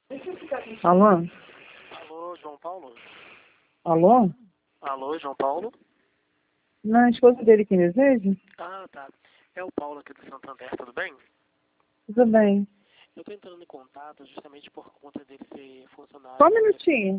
Alô? Alô, João Paulo? Alô? Alô, João Paulo? Não, a esposa dele que deseja? Ah, tá. É o Paulo aqui do Santander, tudo bem? Tudo bem. Eu tô entrando em contato justamente por conta dele ser funcionário Só um da minutinho.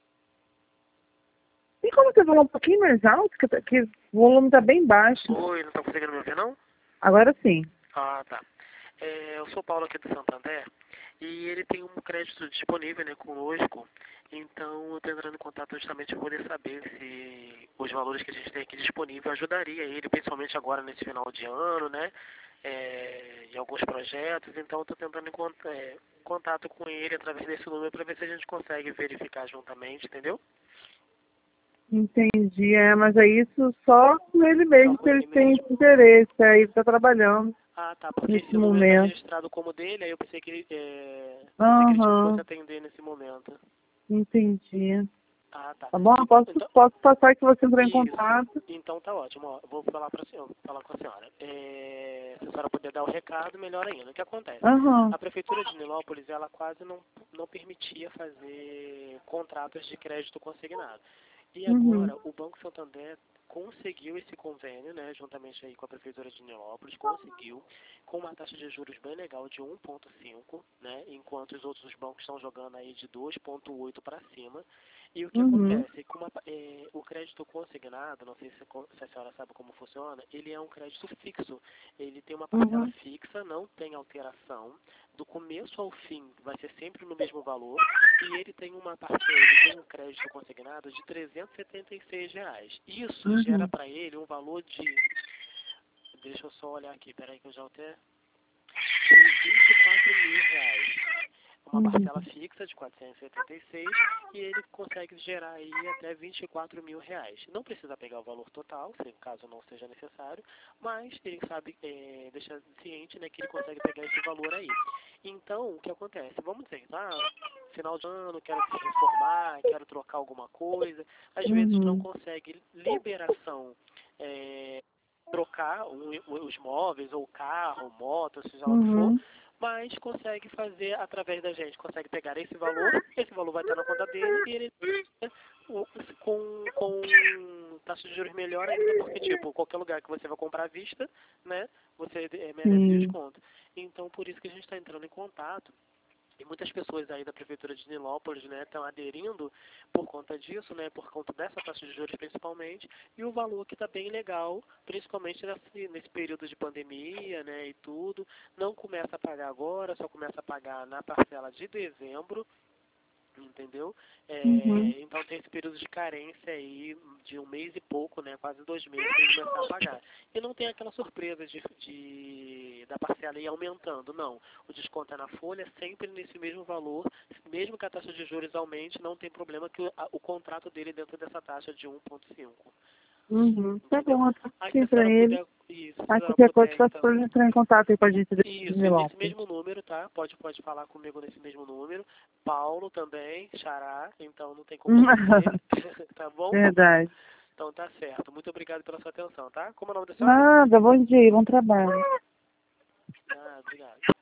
Tem como você falar um pouquinho mais alto? Que o volume tá bem baixo. Oi, não tá conseguindo me ouvir, não? Agora sim. Ah, tá. Eu sou o Paulo aqui do Santander e ele tem um crédito disponível, né, conosco. Então, eu tô entrando em contato justamente para poder saber se os valores que a gente tem aqui disponível ajudaria ele, principalmente agora nesse final de ano, né? Em alguns projetos. Então, eu tô tentando contato com ele através desse número para ver se a gente consegue verificar juntamente, entendeu? Entendi. Mas é isso só com ele Só mesmo, com que ele ele tem mesmo. esse interesse. Aí ele tá trabalhando Ah, tá, porque nesse esse número está momento. registrado como dele, aí eu pensei que ele te fosse Aham, atender nesse momento. entendi. Ah, tá. Tá bom? Então, então, Posso passar que você entrou em isso. contato. Então tá ótimo. Ó, eu vou falar para senhora, falar com a senhora. Se a senhora puder dar o recado, melhor ainda. O que acontece? Aham. A prefeitura de Nilópolis, ela quase não permitia fazer contratos de crédito consignado. E Uhum. agora o Banco Santander conseguiu esse convênio, né, juntamente aí com a prefeitura de Nilópolis, conseguiu com uma taxa de juros bem legal de 1,5, né, enquanto os outros bancos estão jogando aí de 2,8 para cima. E o que Uhum. acontece? O crédito consignado, não sei se a senhora sabe como funciona, ele é um crédito fixo. Ele tem uma parcela Uhum. fixa, não tem alteração. Do começo ao fim vai ser sempre no mesmo valor. E ele tem ele tem um crédito consignado de R$ 376. Isso gera Uhum. para ele um valor de, deixa eu só olhar aqui, peraí que eu já até, de R$ 24.000. Uma Uhum. parcela fixa de 476 e ele consegue gerar aí até R$ 24.000. Não precisa pegar o valor total, se caso não seja necessário, mas ele sabe, deixa ciente, né, que ele consegue pegar esse valor aí. Então, o que acontece? Vamos dizer, final de ano, quero reformar, quero trocar alguma coisa, às vezes não Uhum. consegue liberação, trocar os móveis, ou carro, moto, seja lá o que for, Uhum. mas consegue fazer através da gente, consegue pegar esse valor vai estar na conta dele e ele o- com taxa de juros melhor ainda, porque tipo, qualquer lugar que você vai comprar à vista, né, você merece Sim. desconto. Então, por isso que a gente está entrando em contato. E muitas pessoas aí da prefeitura de Nilópolis, né, estão aderindo por conta disso, né, por conta dessa taxa de juros principalmente, e o valor que está bem legal, principalmente nesse período de pandemia, né, e tudo. Não começa a pagar agora, só começa a pagar na parcela de dezembro, entendeu? Uhum. Então tem esse período de carência aí de 1 mês e pouco, né? Quase 2 meses para ele começar a pagar. E não tem aquela surpresa da parcela ir aumentando, não. O desconto é na folha, sempre nesse mesmo valor, mesmo que a taxa de juros aumente, não tem problema que o contrato dele é dentro dessa taxa de 1,5. Uhum. Tá Entendeu? bom, eu passo Aí se aqui a pra senhora ele. puder, isso, se a Aí senhora qualquer coisa, puder, faço então. pra ele entrar em contato aí com a gente de Isso, é nesse Milwaukee. mesmo número, tá? Pode falar comigo nesse mesmo número. Paulo também, Xará, então não tem como esquecer, tá bom? Verdade. Então tá certo. Muito obrigado pela sua atenção, tá? Como é o nome da senhora? Nada, bom dia, bom trabalho. Ah, obrigado.